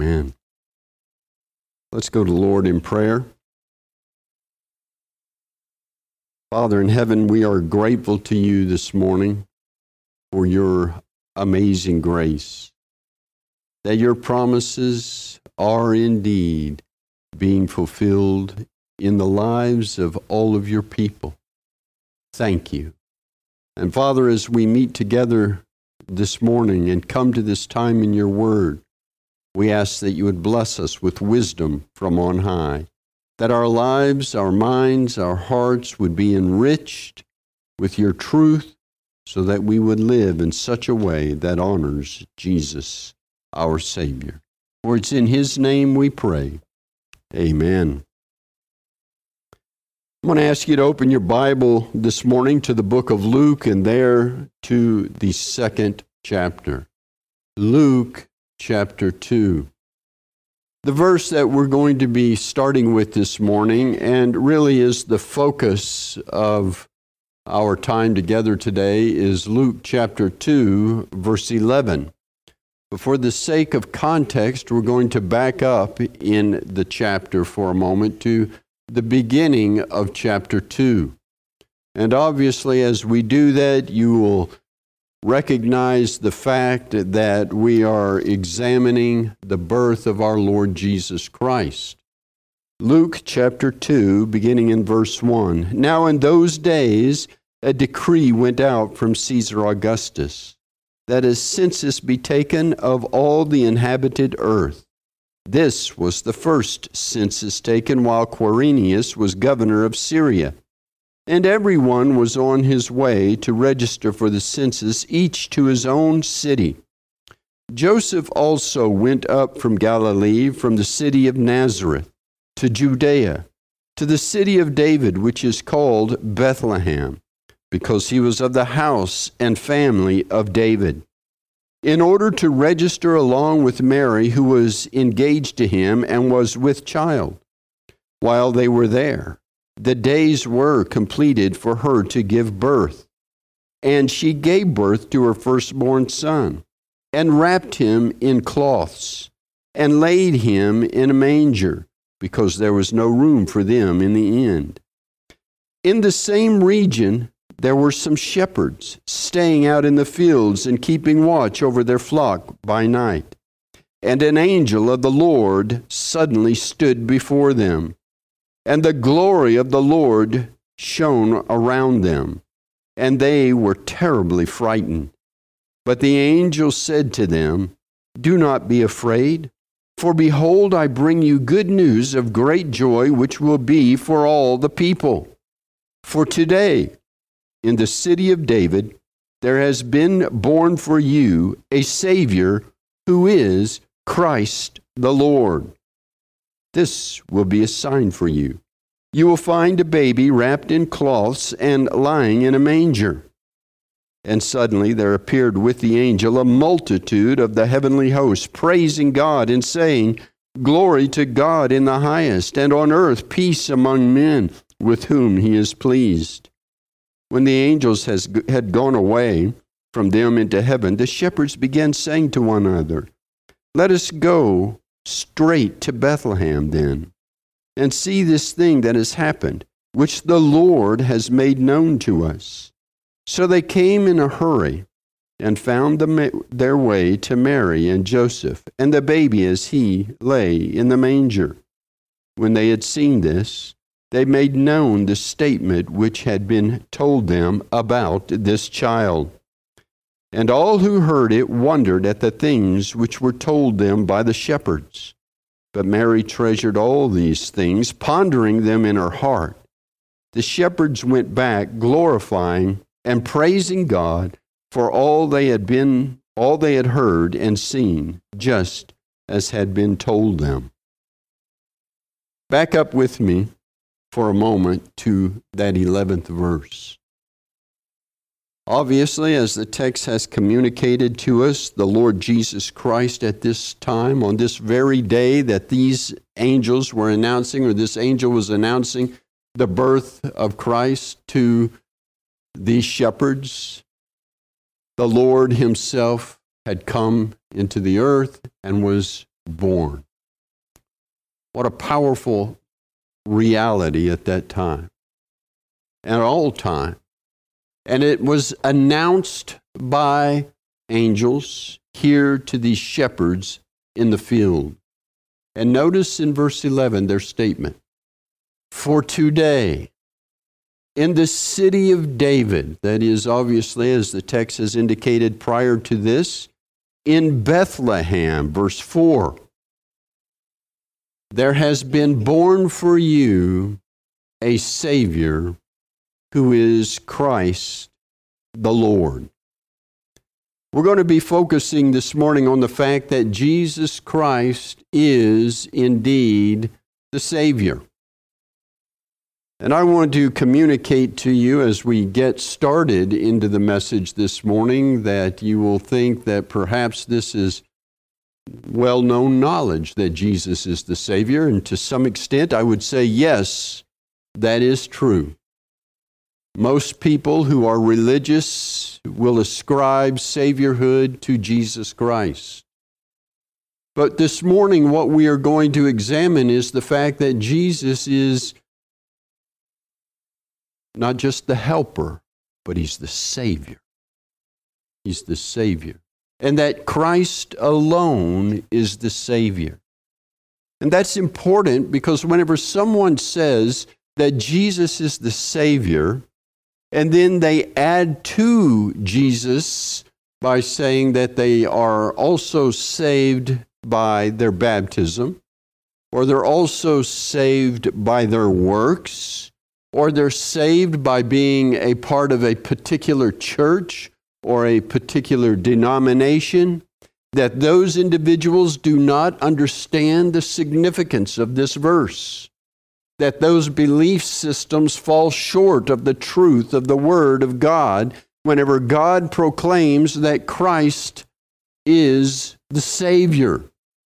Amen. Let's go to the Lord in prayer. Father in heaven, we are grateful to you this morning for your amazing grace, that your promises are indeed being fulfilled in the lives of all of your people. Thank you. And Father, as we meet together this morning and come to this time in your word, we ask that you would bless us with wisdom from on high, that our lives, our minds, our hearts would be enriched with your truth so that we would live in such a way that honors Jesus, our Savior. For it's in his name we pray. Amen. I'm going to ask you to open your Bible this morning to the book of Luke and there to the second chapter. Luke chapter 2. The verse that we're going to be starting with this morning and really is the focus of our time together today is Luke chapter 2, verse 11. But for the sake of context, we're going to back up in the chapter for a moment to the beginning of chapter 2. And obviously, as we do that, you will recognize the fact that we are examining the birth of our Lord Jesus Christ. Luke chapter 2, beginning in verse 1. Now in those days a decree went out from Caesar Augustus, that a census be taken of all the inhabited earth. This was the first census taken while Quirinius was governor of Syria. And everyone was on his way to register for the census, each to his own city. Joseph also went up from Galilee, from the city of Nazareth, to Judea, to the city of David, which is called Bethlehem, because he was of the house and family of David, in order to register along with Mary, who was engaged to him and was with child. While they were there, the days were completed for her to give birth, and she gave birth to her firstborn son, and wrapped him in cloths, and laid him in a manger, because there was no room for them in the inn. In the same region, there were some shepherds staying out in the fields and keeping watch over their flock by night. And an angel of the Lord suddenly stood before them, and the glory of the Lord shone around them, and they were terribly frightened. But the angel said to them, "Do not be afraid, for behold, I bring you good news of great joy, which will be for all the people. For today, in the city of David, there has been born for you a Savior, who is Christ the Lord. This will be a sign for you. You will find a baby wrapped in cloths and lying in a manger." And suddenly there appeared with the angel a multitude of the heavenly hosts, praising God and saying, "Glory to God in the highest, and on earth peace among men with whom he is pleased." When the angels had gone away from them into heaven, the shepherds began saying to one another, "Let us go straight to Bethlehem then, and see this thing that has happened, which the Lord has made known to us." So they came in a hurry and found their way to Mary and Joseph, and the baby as he lay in the manger. When they had seen this, they made known the statement which had been told them about this child. And all who heard it wondered at the things which were told them by the shepherds. But Mary treasured all these things, pondering them in her heart. The shepherds went back, glorifying and praising God for all they had heard and seen, just as had been told them. Back up with me for a moment to that 11th verse. Obviously, as the text has communicated to us, the Lord Jesus Christ at this time, on this very day that these angels were announcing, or this angel was announcing the birth of Christ to these shepherds, the Lord himself had come into the earth and was born. What a powerful reality at that time, at all time. And it was announced by angels here to these shepherds in the field. And notice in verse 11 their statement. For today, in the city of David, that is obviously, as the text has indicated prior to this, in Bethlehem, verse 4, there has been born for you a Savior who is Christ the Lord. We're going to be focusing this morning on the fact that Jesus Christ is indeed the Savior. And I want to communicate to you as we get started into the message this morning that you will think that perhaps this is well-known knowledge that Jesus is the Savior. And to some extent, I would say, yes, that is true. Most people who are religious will ascribe Saviorhood to Jesus Christ. But this morning, what we are going to examine is the fact that Jesus is not just the helper, but He's the Savior. He's the Savior. And that Christ alone is the Savior. And that's important because whenever someone says that Jesus is the Savior, and then they add to Jesus by saying that they are also saved by their baptism, or they're also saved by their works, or they're saved by being a part of a particular church or a particular denomination, that those individuals do not understand the significance of this verse, that those belief systems fall short of the truth of the Word of God whenever God proclaims that Christ is the Savior.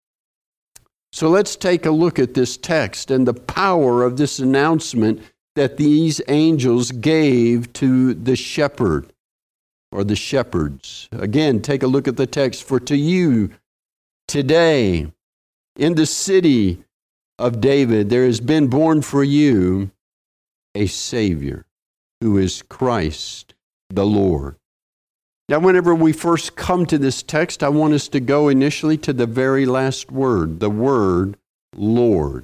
So let's take a look at this text and the power of this announcement that these angels gave to the shepherd or the shepherds. Again, take a look at the text. For to you today in the city of David there has been born for you a Savior who is Christ the Lord. Now, whenever we first come to this text, I want us to go initially to the very last word, the word Lord,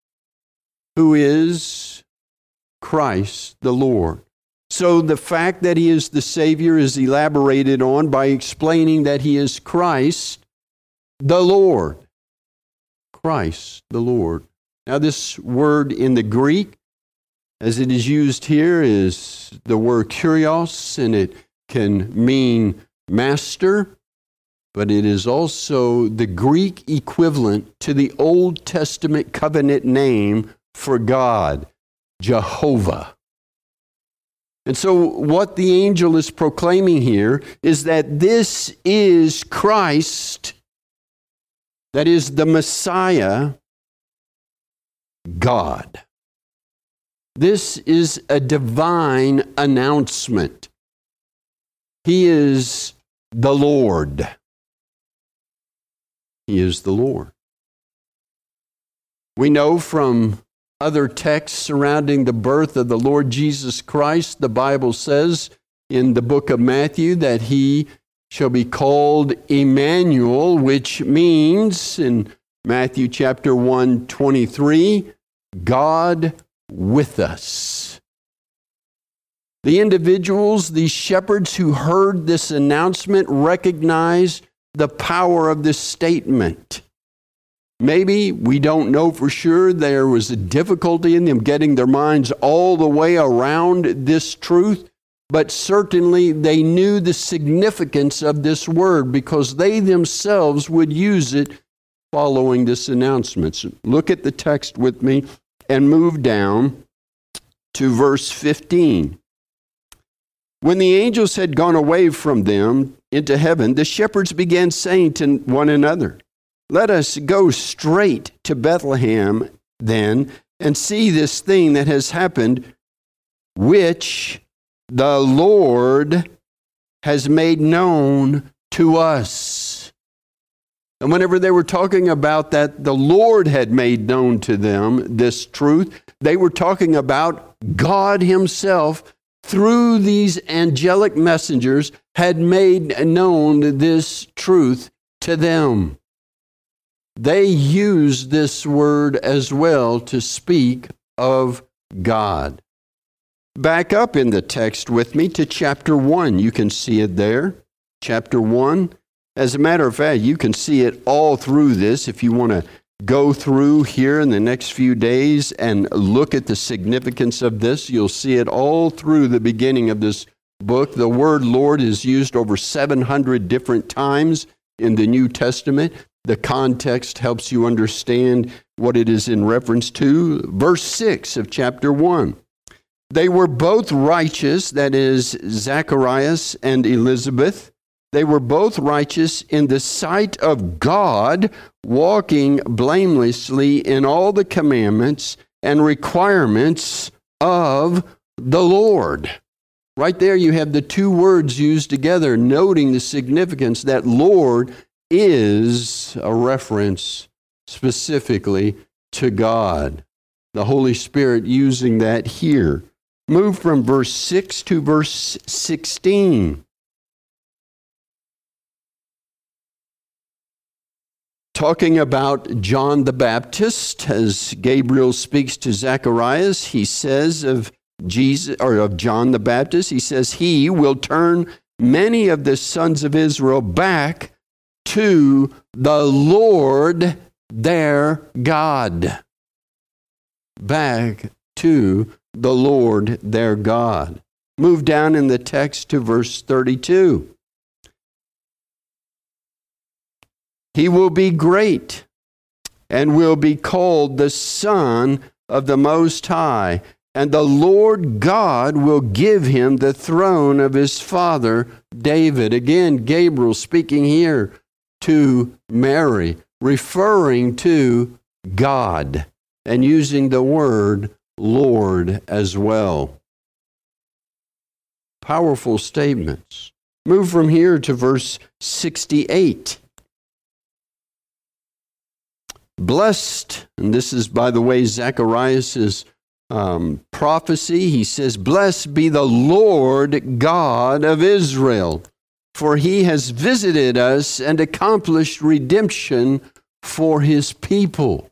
who is Christ the Lord. So the fact that He is the Savior is elaborated on by explaining that He is Christ the Lord. Christ the Lord. Now this word in the Greek, as it is used here, is the word kurios, and it can mean master, but it is also the Greek equivalent to the Old Testament covenant name for God, Jehovah. And so what the angel is proclaiming here is that this is Christ, that is the Messiah, God. This is a divine announcement. He is the Lord. He is the Lord. We know from other texts surrounding the birth of the Lord Jesus Christ, the Bible says in the book of Matthew that He shall be called Emmanuel, which means in Matthew chapter 1:23, God with us. The individuals, these shepherds who heard this announcement, recognized the power of this statement. Maybe, we don't know for sure, there was a difficulty in them getting their minds all the way around this truth, but certainly they knew the significance of this word because they themselves would use it following this announcement. So look at the text with me and move down to verse 15. When the angels had gone away from them into heaven, the shepherds began saying to one another, "Let us go straight to Bethlehem then and see this thing that has happened, which the Lord has made known to us." And whenever they were talking about that the Lord had made known to them this truth, they were talking about God himself through these angelic messengers had made known this truth to them. They used this word as well to speak of God. Back up in the text with me to chapter 1. You can see it there. Chapter 1. As a matter of fact, you can see it all through this if you want to go through here in the next few days and look at the significance of this. You'll see it all through the beginning of this book. The word Lord is used over 700 different times in the New Testament. The context helps you understand what it is in reference to. Verse 6 of chapter 1. They were both righteous, that is, Zacharias and Elizabeth. They were both righteous in the sight of God, walking blamelessly in all the commandments and requirements of the Lord. Right there you have the two words used together, noting the significance that Lord is a reference specifically to God. The Holy Spirit using that here. Move from verse 6 to verse 16. Talking about John the Baptist, as Gabriel speaks to Zacharias, he says of Jesus, or of John the Baptist, he says, he will turn many of the sons of Israel back to the Lord their God. Back to the Lord their God. Move down in the text to verse 32. He will be great and will be called the Son of the Most High, and the Lord God will give him the throne of his father David. Again, Gabriel speaking here to Mary, referring to God and using the word Lord as well. Powerful statements. Move from here to verse 68. Blessed, and this is, by the way, Zacharias' prophecy. He says, blessed be the Lord God of Israel, for he has visited us and accomplished redemption for his people.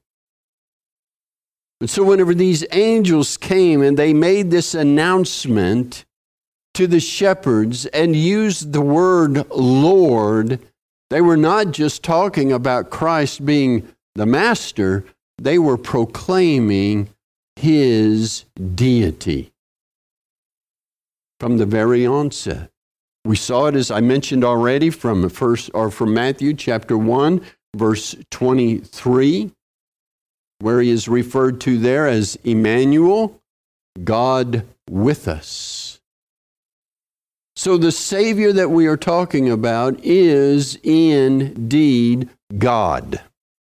And so whenever these angels came and they made this announcement to the shepherds and used the word Lord, they were not just talking about Christ being the master, they were proclaiming his deity from the very onset. We saw it, as I mentioned already, from Matthew chapter 1, verse 23, where he is referred to there as Emmanuel, God with us. So the Savior that we are talking about is indeed God.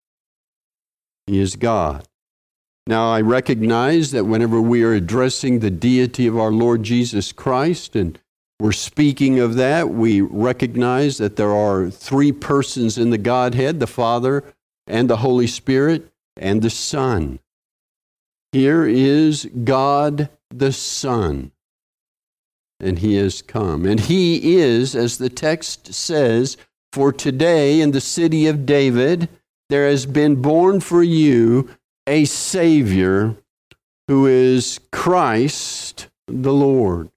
He is God. Now, I recognize that whenever we are addressing the deity of our Lord Jesus Christ and we're speaking of that, we recognize that there are three persons in the Godhead, the Father and the Holy Spirit and the Son. Here is God the Son, and he has come. And he is, as the text says, for today in the city of David, there has been born for you a Savior who is Christ the Lord.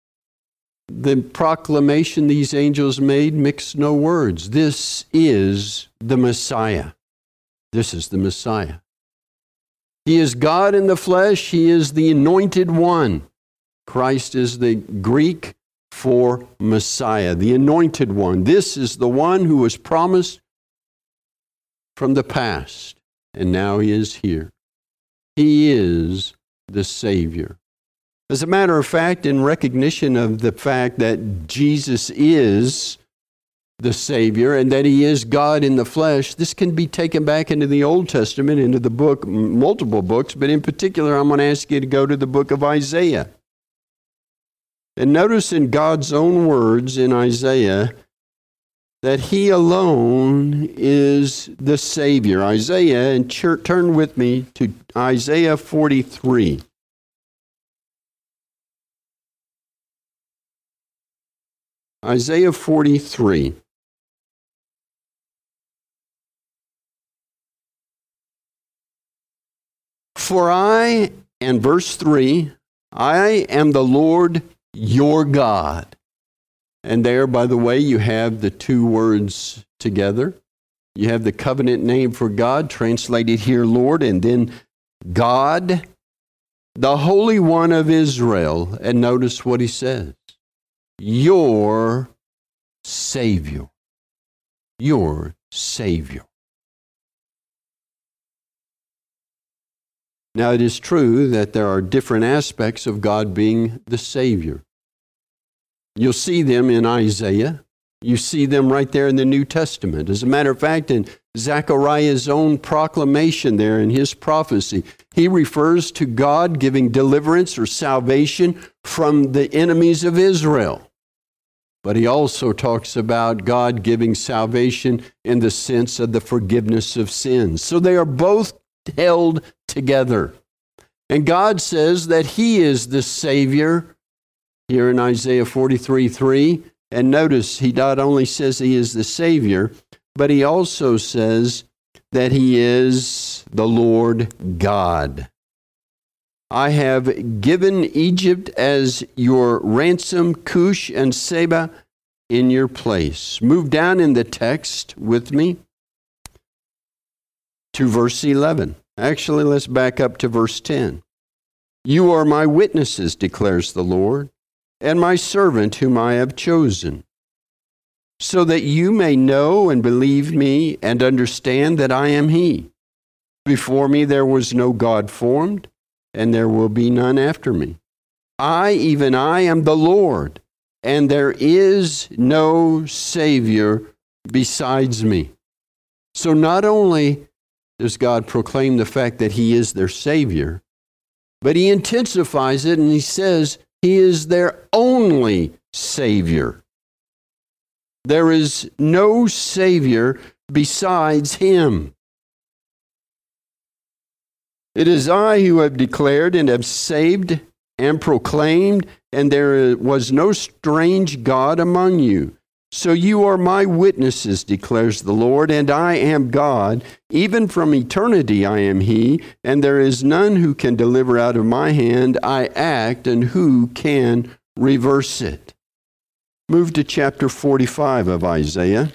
The proclamation these angels made mixed no words. This is the Messiah. This is the Messiah. He is God in the flesh. He is the anointed one. Christ is the Greek for Messiah, the anointed one. This is the one who was promised from the past, and now he is here. He is the Savior. As a matter of fact, in recognition of the fact that Jesus is the Savior and that he is God in the flesh, this can be taken back into the Old Testament, into the book, multiple books, but in particular, I'm going to ask you to go to the book of Isaiah. And notice in God's own words in Isaiah, that He alone is the Savior. Isaiah, and turn with me to Isaiah 43. Isaiah 43. For I, and verse 3, I am the Lord your God. And there, by the way, you have the two words together. You have the covenant name for God, translated here, Lord, and then God, the Holy One of Israel. And notice what he says. Your Savior. Your Savior. Now, it is true that there are different aspects of God being the Savior. You'll see them in Isaiah. You see them right there in the New Testament. As a matter of fact, in Zechariah's own proclamation there in his prophecy, he refers to God giving deliverance or salvation from the enemies of Israel. But he also talks about God giving salvation in the sense of the forgiveness of sins. So they are both held together. And God says that He is the Savior here in Isaiah 43:3. And notice, He not only says He is the Savior, but He also says that He is the Lord God. I have given Egypt as your ransom, Cush and Seba in your place. Move down in the text with me to verse 11. Actually, let's back up to verse 10. You are my witnesses, declares the Lord, and my servant whom I have chosen, so that you may know and believe me and understand that I am He. Before me there was no God formed, and there will be none after me. I, even I, am the Lord, and there is no Savior besides me. So not only does God proclaim the fact that He is their Savior, but He intensifies it and He says He is their only Savior. There is no Savior besides Him. It is I who have declared and have saved and proclaimed, and there was no strange God among you. So you are my witnesses, declares the Lord, and I am God. Even from eternity I am He, and there is none who can deliver out of my hand. I act, and who can reverse it? Move to chapter 45 of Isaiah.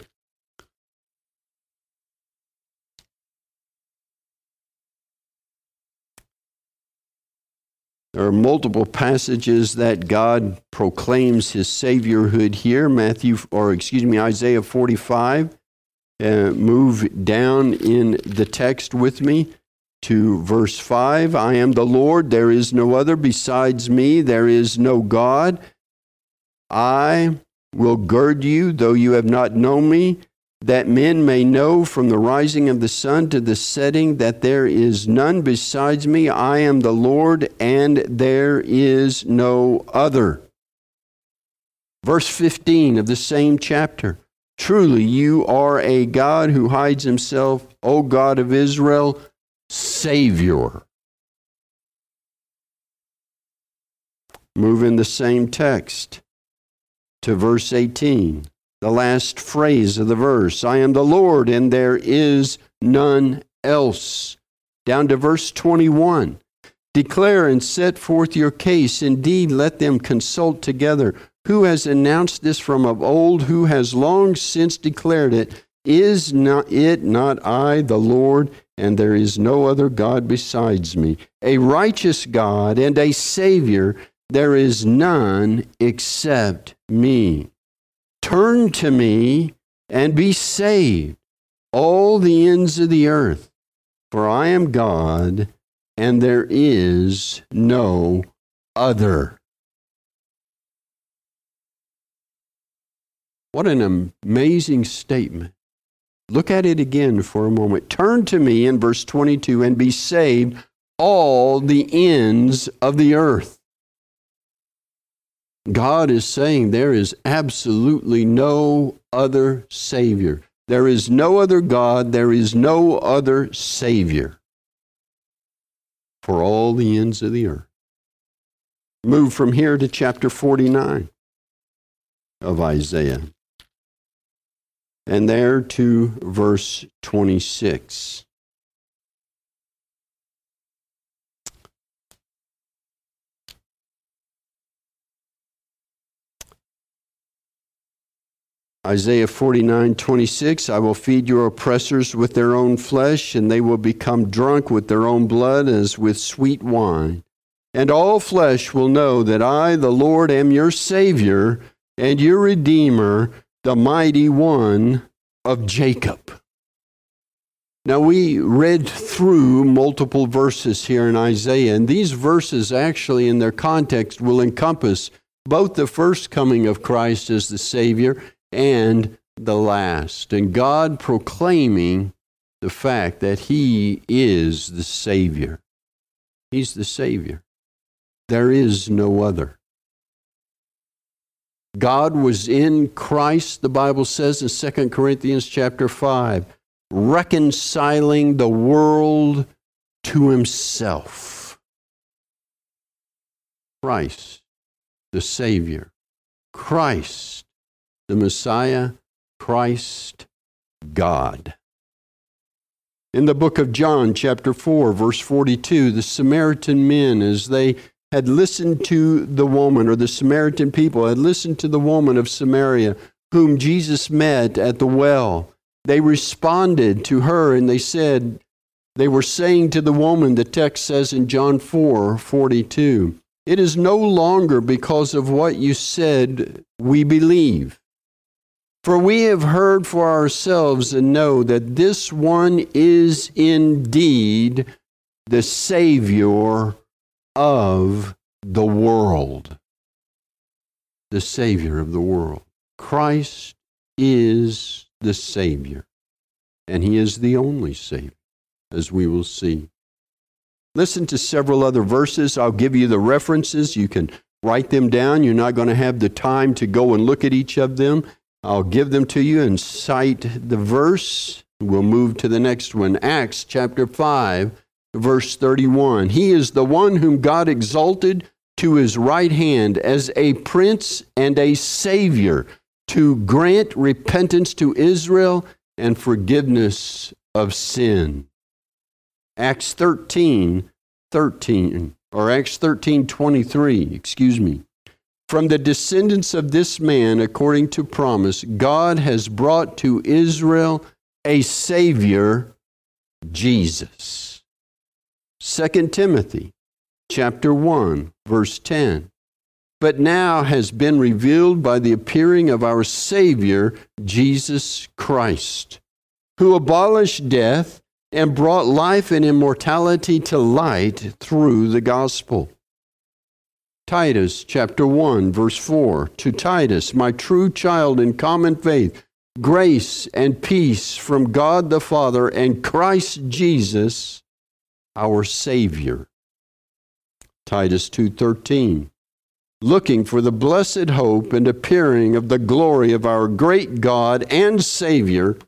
There are multiple passages that God proclaims His Saviorhood here. Isaiah 45. Move down in the text with me to verse 5. I am the Lord, there is no other besides me, there is no God. I will gird you, though you have not known me, that men may know from the rising of the sun to the setting that there is none besides me. I am the Lord, and there is no other. Verse 15 of the same chapter. Truly, you are a God who hides Himself, O God of Israel, Savior. Move in the same text to verse 18. The last phrase of the verse, I am the Lord, and there is none else. Down to verse 21. Declare and set forth your case. Indeed, let them consult together. Who has announced this from of old? Who has long since declared it? Is not I, the Lord, and there is no other God besides me? A righteous God and a Savior, there is none except me. Turn to me and be saved, all the ends of the earth, for I am God, and there is no other. What an amazing statement. Look at it again for a moment. Turn to me in verse 22 and be saved, all the ends of the earth. God is saying there is absolutely no other Savior. There is no other God. There is no other Savior for all the ends of the earth. Move from here to chapter 49 of Isaiah. And there to verse 26. Isaiah 49:26, I will feed your oppressors with their own flesh, and they will become drunk with their own blood as with sweet wine. And all flesh will know that I, the Lord, am your Savior and your Redeemer, the mighty one of Jacob. Now, we read through multiple verses here in Isaiah, and these verses actually in their context will encompass both the first coming of Christ as the Savior and the last. And God proclaiming the fact that He is the Savior. He's the Savior. There is no other. God was in Christ, the Bible says in 2 Corinthians chapter 5, reconciling the world to Himself. Christ, the Savior. Christ, the Messiah. Christ, God. In the book of John, chapter 4, verse 42, the Samaritan men, as they had listened to the woman, or the Samaritan people had listened to the woman of Samaria, whom Jesus met at the well, they responded to her and they said, they were saying to the woman, the text says in John 4:42, it is no longer because of what you said we believe. For we have heard for ourselves and know that this one is indeed the Savior of the world. The Savior of the world. Christ is the Savior, and He is the only Savior, as we will see. Listen to several other verses. I'll give you the references. You can write them down. You're not going to have the time to go and look at each of them. I'll give them to you and cite the verse. We'll move to the next one. Acts chapter 5, verse 31. He is the one whom God exalted to His right hand as a prince and a savior to grant repentance to Israel and forgiveness of sin. Acts 13:23. From the descendants of this man, according to promise, God has brought to Israel a Savior, Jesus. 2 Timothy chapter 1, verse 10. But now has been revealed by the appearing of our Savior, Jesus Christ, who abolished death and brought life and immortality to light through the gospel. Titus chapter 1, verse 4. To Titus, my true child in common faith, grace and peace from God the Father and Christ Jesus, our Savior. Titus 2:13. Looking for the blessed hope and appearing of the glory of our great God and Savior,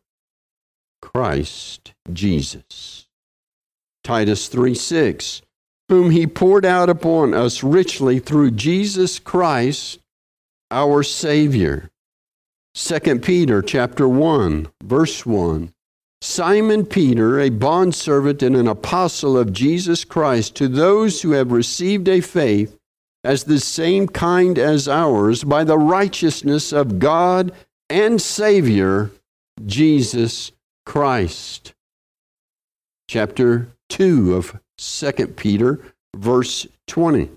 Christ Jesus. Titus 3:6. Whom He poured out upon us richly through Jesus Christ, our Savior. 2 Peter chapter 1, verse 1. Simon Peter, a bondservant and an apostle of Jesus Christ, to those who have received a faith as the same kind as ours, by the righteousness of God and Savior, Jesus Christ. Chapter 2 of 2 Peter, verse 20.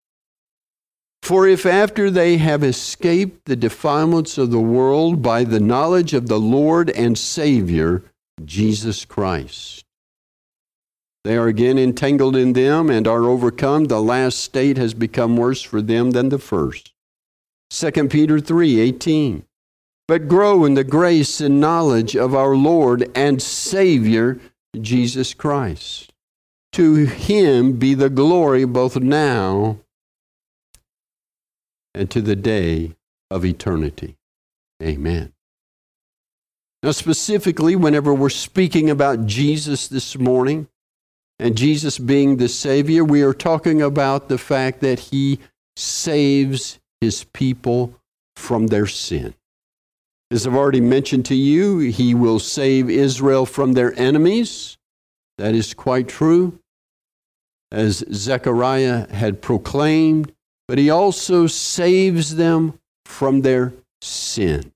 For if after they have escaped the defilements of the world by the knowledge of the Lord and Savior, Jesus Christ, they are again entangled in them and are overcome, the last state has become worse for them than the first. 2 Peter 3:18. But grow in the grace and knowledge of our Lord and Savior, Jesus Christ. To Him be the glory both now and to the day of eternity. Amen. Now, specifically, whenever we're speaking about Jesus this morning, and Jesus being the Savior, we are talking about the fact that He saves His people from their sin. As I've already mentioned to you, He will save Israel from their enemies. That is quite true, as Zechariah had proclaimed, but He also saves them from their sin.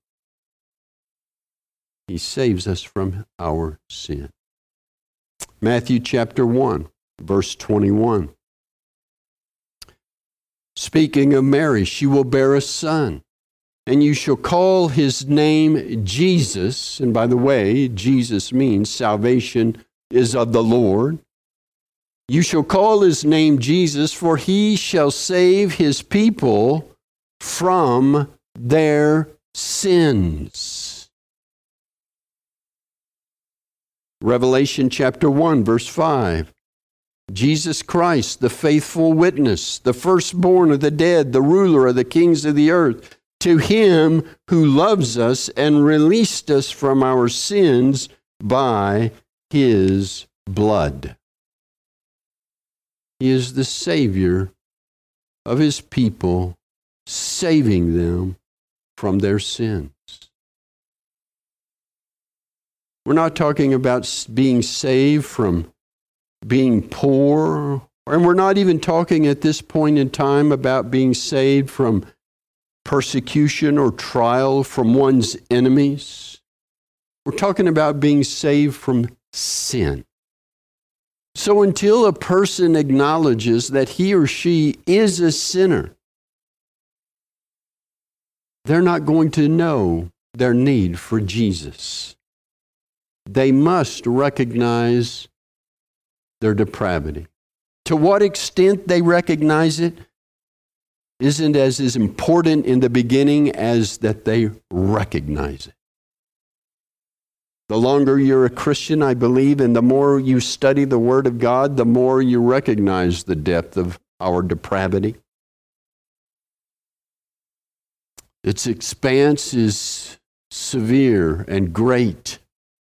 He saves us from our sin. Matthew chapter 1, verse 21. Speaking of Mary, she will bear a son, and you shall call his name Jesus. And by the way, Jesus means salvation is of the Lord. You shall call his name Jesus, for he shall save his people from their sins. Revelation chapter 1, verse 5. Jesus Christ, the faithful witness, the firstborn of the dead, the ruler of the kings of the earth, to him who loves us and released us from our sins by his blood. He is the Savior of his people, saving them from their sins. We're not talking about being saved from being poor, and we're not even talking at this point in time about being saved from persecution or trial from one's enemies. We're talking about being saved from sin. So until a person acknowledges that he or she is a sinner, they're not going to know their need for Jesus. They must recognize their depravity. To what extent they recognize it isn't as important in the beginning as that they recognize it. The longer you're a Christian, I believe, and the more you study the Word of God, the more you recognize the depth of our depravity. Its expanse is severe and great.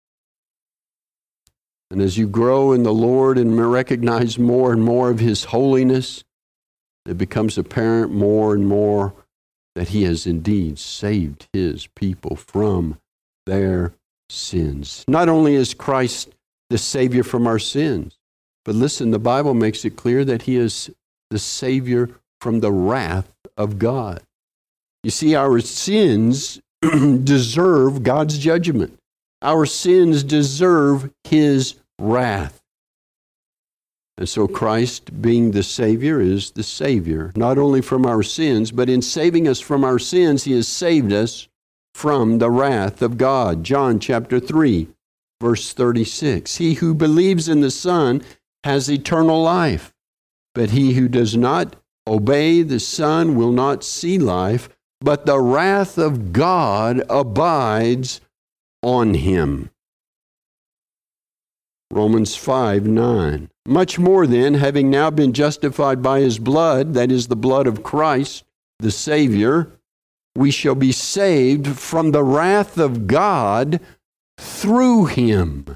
And as you grow in the Lord and recognize more and more of His holiness, it becomes apparent more and more that He has indeed saved His people from their sins. Not only is Christ the Savior from our sins, but listen, the Bible makes it clear that He is the Savior from the wrath of God. You see, our sins deserve God's judgment. Our sins deserve His wrath. And so Christ, being the Savior, is the Savior, not only from our sins, but in saving us from our sins, He has saved us from the wrath of God. John chapter 3, verse 36. He who believes in the Son has eternal life, but he who does not obey the Son will not see life, but the wrath of God abides on him. Romans 5:9. Much more then, having now been justified by his blood, that is the blood of Christ, the Savior, we shall be saved from the wrath of God through him.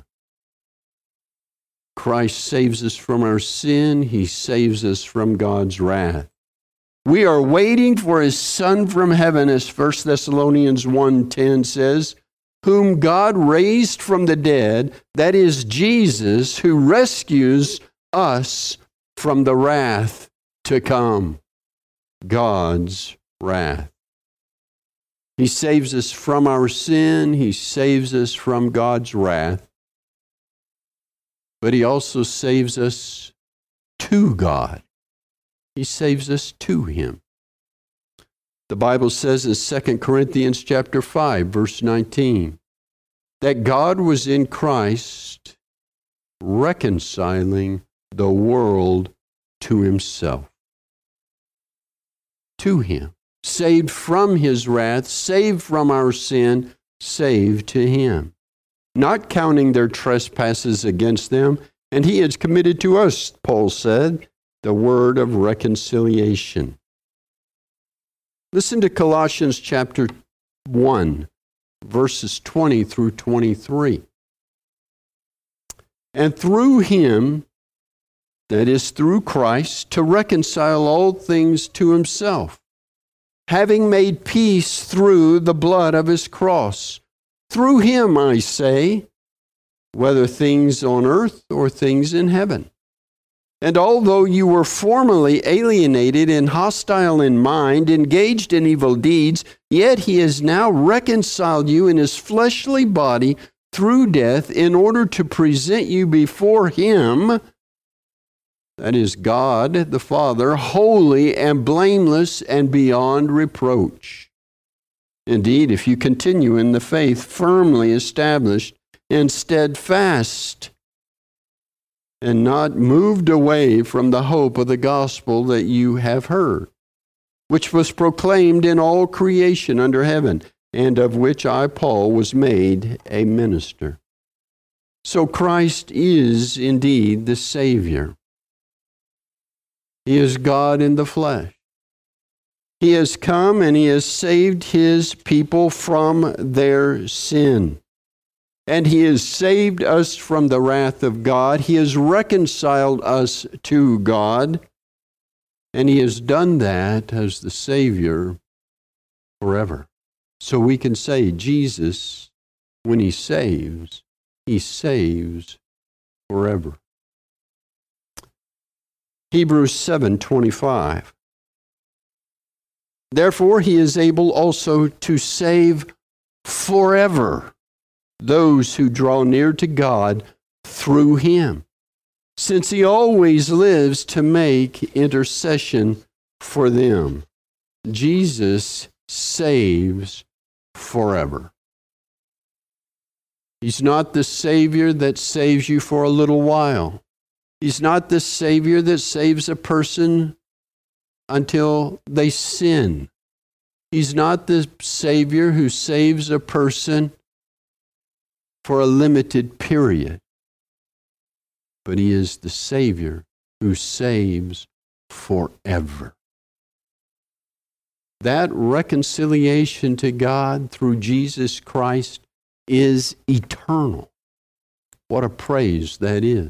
Christ saves us from our sin. He saves us from God's wrath. We are waiting for his Son from heaven, as 1 Thessalonians 1:10 says, whom God raised from the dead, that is Jesus, who rescues us from the wrath to come. God's wrath. He saves us from our sin. He saves us from God's wrath. But he also saves us to God. He saves us to him. The Bible says in 2 Corinthians chapter 5, verse 19, that God was in Christ reconciling the world to himself. To him. Saved from his wrath, saved from our sin, saved to him. Not counting their trespasses against them, and he has committed to us, Paul said, the word of reconciliation. Listen to Colossians chapter 1, verses 20 through 23. And through him, that is through Christ, to reconcile all things to himself, having made peace through the blood of his cross. Through him, I say, whether things on earth or things in heaven. And although you were formerly alienated and hostile in mind, engaged in evil deeds, yet he has now reconciled you in his fleshly body through death in order to present you before him, that is God the Father, holy and blameless and beyond reproach. Indeed, if you continue in the faith, firmly established and steadfast, and not moved away from the hope of the gospel that you have heard, which was proclaimed in all creation under heaven, and of which I, Paul, was made a minister. So Christ is indeed the Savior. He is God in the flesh. He has come and he has saved his people from their sin. And he has saved us from the wrath of God. He has reconciled us to God. And he has done that as the Savior forever. So we can say Jesus, when he saves forever. Hebrews 7:25. Therefore he is able also to save forever those who draw near to God through him, since he always lives to make intercession for them. Jesus saves forever. He's not the Savior that saves you for a little while. He's not the Savior that saves a person until they sin. He's not the Savior who saves a person for a limited period. But he is the Savior who saves forever. That reconciliation to God through Jesus Christ is eternal. What a praise that is.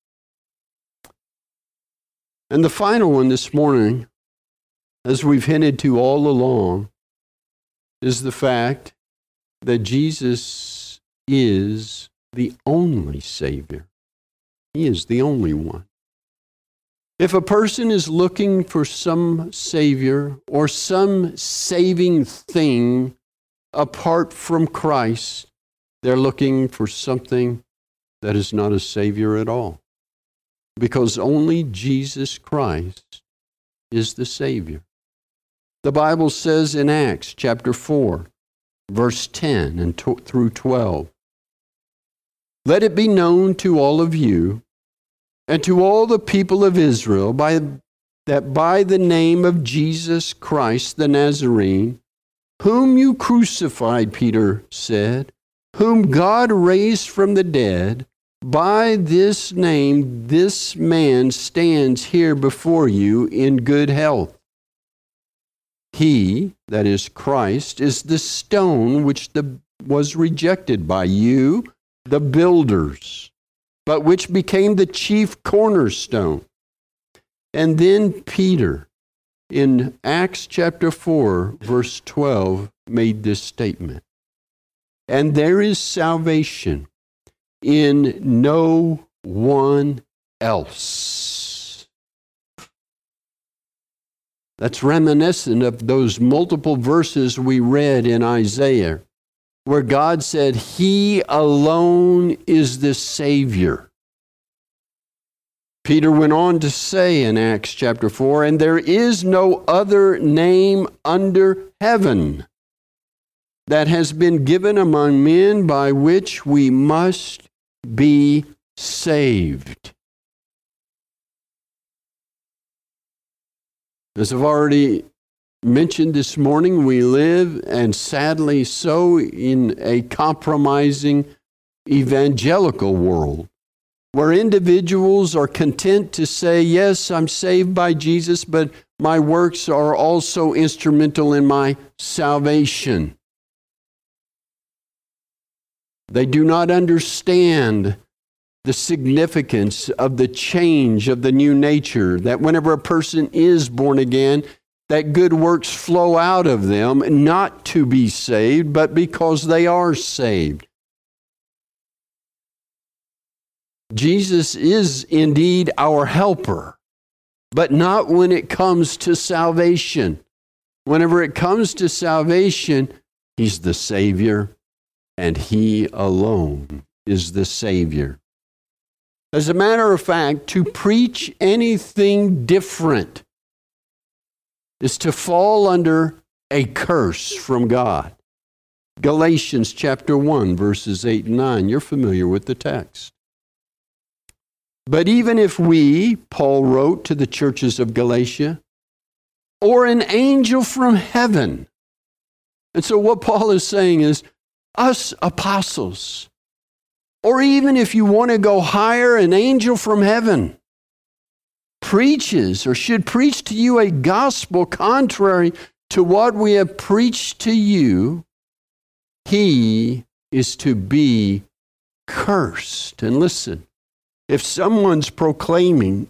And the final one this morning, as we've hinted to all along, is the fact that Jesus is the only Savior. He is the only one. If a person is looking for some Savior or some saving thing apart from Christ, they're looking for something that is not a Savior at all. Because only Jesus Christ is the Savior. The Bible says in Acts chapter 4, verse 10 and through 12, let it be known to all of you and to all the people of Israel that by the name of Jesus Christ the Nazarene, whom you crucified, Peter said, whom God raised from the dead, by this name this man stands here before you in good health. He, that is Christ, is the stone which was rejected by you, the builders, but which became the chief cornerstone. And then Peter, in Acts chapter 4, verse 12, made this statement. And there is salvation in no one else. That's reminiscent of those multiple verses we read in Isaiah, where God said, He alone is the Savior. Peter went on to say in Acts chapter 4, and there is no other name under heaven that has been given among men by which we must be saved. As I've already mentioned this morning, we live, and sadly so, in a compromising evangelical world where individuals are content to say, yes, I'm saved by Jesus, but my works are also instrumental in my salvation. They do not understand the significance of the change of the new nature, that whenever a person is born again, that good works flow out of them, not to be saved, but because they are saved. Jesus is indeed our helper, but not when it comes to salvation. Whenever it comes to salvation, He's the Savior, and He alone is the Savior. As a matter of fact, to preach anything different is to fall under a curse from God. Galatians chapter 1, verses 8 and 9. You're familiar with the text. But even if we, Paul wrote to the churches of Galatia, or an angel from heaven. And so what Paul is saying is, us apostles, or even if you want to go higher, an angel from heaven preaches or should preach to you a gospel contrary to what we have preached to you, he is to be cursed. And listen, if someone's proclaiming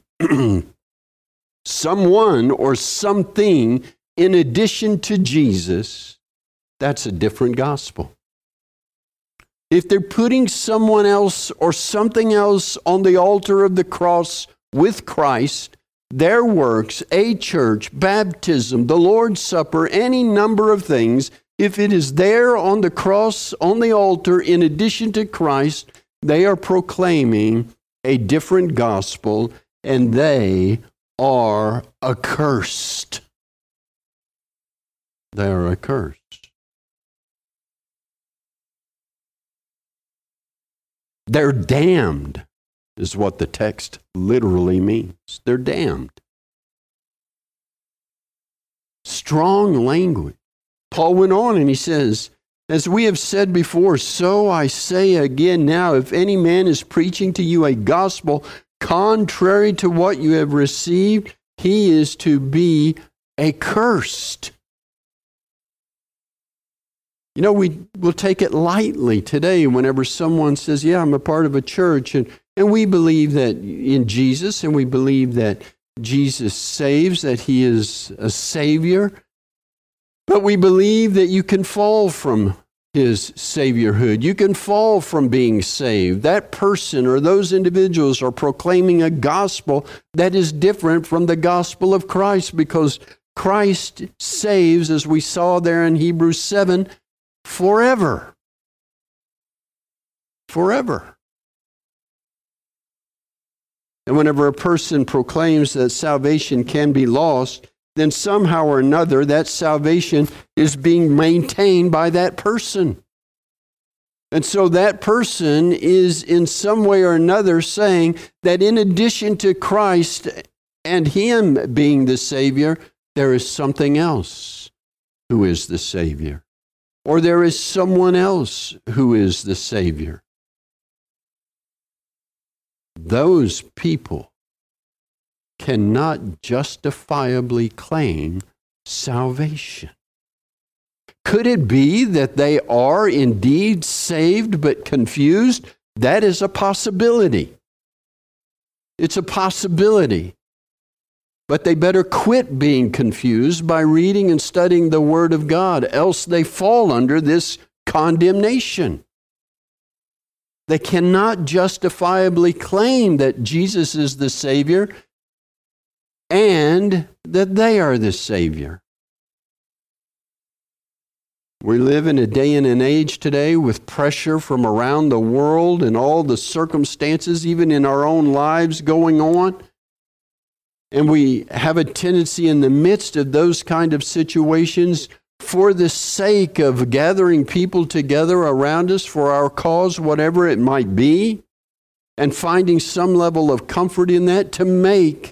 someone or something in addition to Jesus, that's a different gospel. If they're putting someone else or something else on the altar of the cross with Christ, their works, a church, baptism, the Lord's Supper, any number of things, if it is there on the cross, on the altar, in addition to Christ, they are proclaiming a different gospel, and they are accursed. They are accursed. They're damned, is what the text literally means. They're damned. Strong language. Paul went on and he says, as we have said before, so I say again now, if any man is preaching to you a gospel contrary to what you have received, he is to be accursed. You know, we will take it lightly today whenever someone says, yeah, I'm a part of a church, and we believe that in Jesus, and we believe that Jesus saves, that He is a Savior, but we believe that you can fall from His Saviorhood. You can fall from being saved. That person or those individuals are proclaiming a gospel that is different from the gospel of Christ, because Christ saves, as we saw there in Hebrews 7, forever. Forever. And whenever a person proclaims that salvation can be lost, then somehow or another that salvation is being maintained by that person. And so that person is in some way or another saying that in addition to Christ and Him being the Savior, there is something else who is the Savior. Or there is someone else who is the Savior. Those people cannot justifiably claim salvation. Could it be that they are indeed saved but confused? That is a possibility. It's a possibility. But they better quit being confused by reading and studying the Word of God, else they fall under this condemnation. They cannot justifiably claim that Jesus is the Savior and that they are the Savior. We live in a day and an age today with pressure from around the world and all the circumstances, even in our own lives, going on. And we have a tendency in the midst of those kind of situations, for the sake of gathering people together around us for our cause, whatever it might be, and finding some level of comfort in that, to make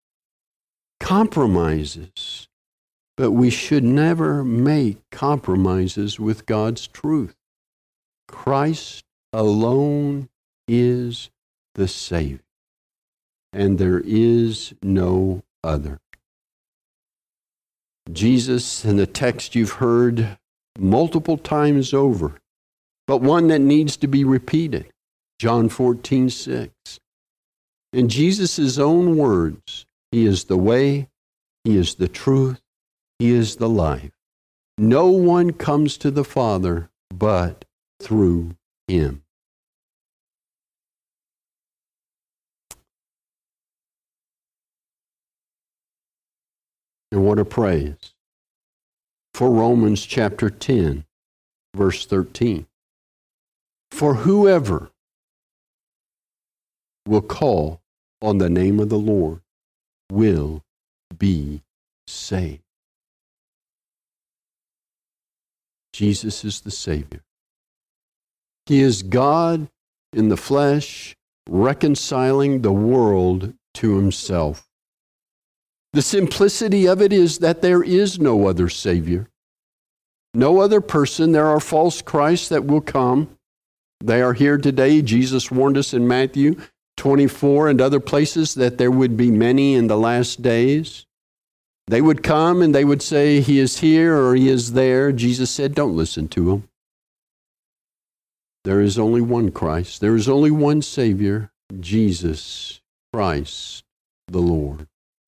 compromises. But we should never make compromises with God's truth. Christ alone is the Savior, and there is no other. Jesus, in the text you've heard multiple times over, but one that needs to be repeated, John 14:6. In Jesus' own words, He is the way, He is the truth, He is the life. No one comes to the Father but through Him. And what a praise for Romans chapter 10, verse 13. For whoever will call on the name of the Lord will be saved. Jesus is the Savior. He is God in the flesh, reconciling the world to Himself. The simplicity of it is that there is no other Savior, no other person. There are false Christs that will come. They are here today. Jesus warned us in Matthew 24 and other places that there would be many in the last days. They would come and they would say, He is here or He is there. Jesus said, don't listen to them. There is only one Christ. There is only one Savior, Jesus Christ the Lord.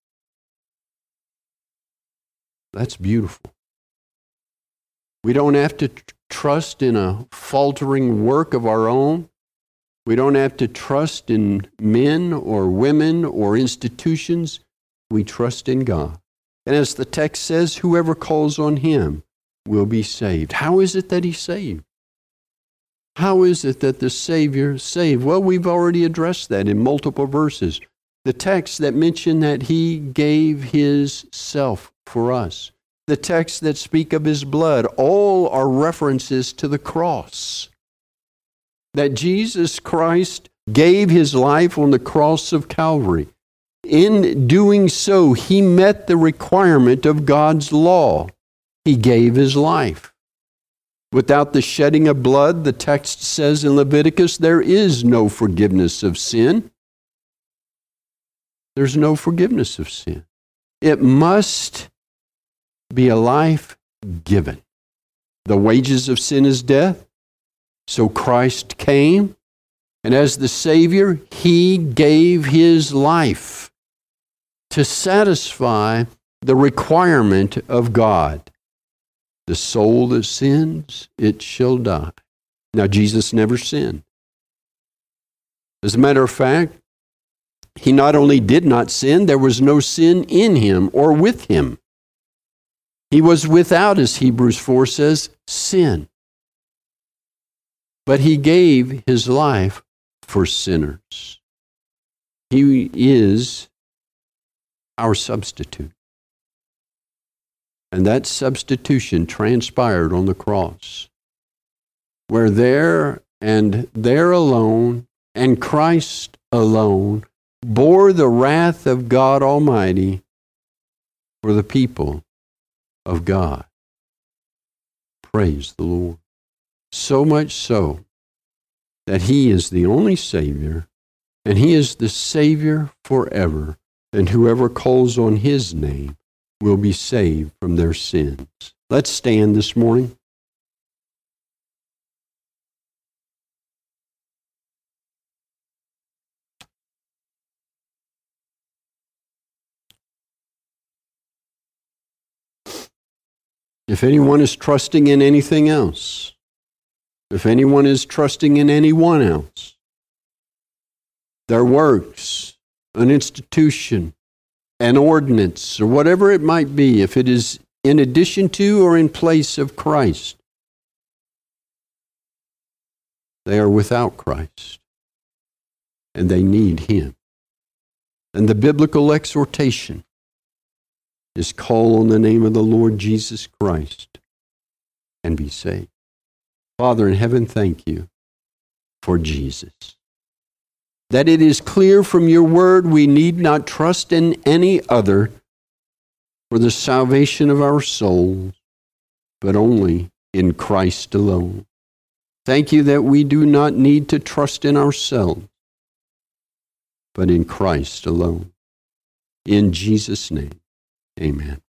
That's beautiful. We don't have to trust in a faltering work of our own. We don't have to trust in men or women or institutions. We trust in God. And as the text says, whoever calls on Him will be saved. How is it that He's saved? How is it that the Savior saved? Well, we've already addressed that in multiple verses. The texts that mention that He gave His self for us. The texts that speak of His blood, all are references to the cross. That Jesus Christ gave His life on the cross of Calvary. In doing so, He met the requirement of God's law. He gave His life. Without the shedding of blood, the text says in Leviticus, there is no forgiveness of sin. There's no forgiveness of sin. It must be a life given. The wages of sin is death. So Christ came, and as the Savior, He gave His life to satisfy the requirement of God. The soul that sins, it shall die. Now, Jesus never sinned. As a matter of fact, He not only did not sin, there was no sin in Him or with Him. He was without, as Hebrews 4 says, sin. But He gave His life for sinners. He is our substitute. And that substitution transpired on the cross, where there and there alone, and Christ alone, bore the wrath of God Almighty for the people of God. Praise the Lord. So much so that He is the only Savior, and He is the Savior forever, and whoever calls on His name will be saved from their sins. Let's stand this morning. If anyone is trusting in anything else, if anyone is trusting in anyone else, their works, an institution, an ordinance, or whatever it might be, if it is in addition to or in place of Christ, they are without Christ, and they need Him. And the biblical exhortation is call on the name of the Lord Jesus Christ and be saved. Father in heaven, thank You for Jesus. That it is clear from Your word we need not trust in any other for the salvation of our souls, but only in Christ alone. Thank You that we do not need to trust in ourselves, but in Christ alone. In Jesus' name, amen.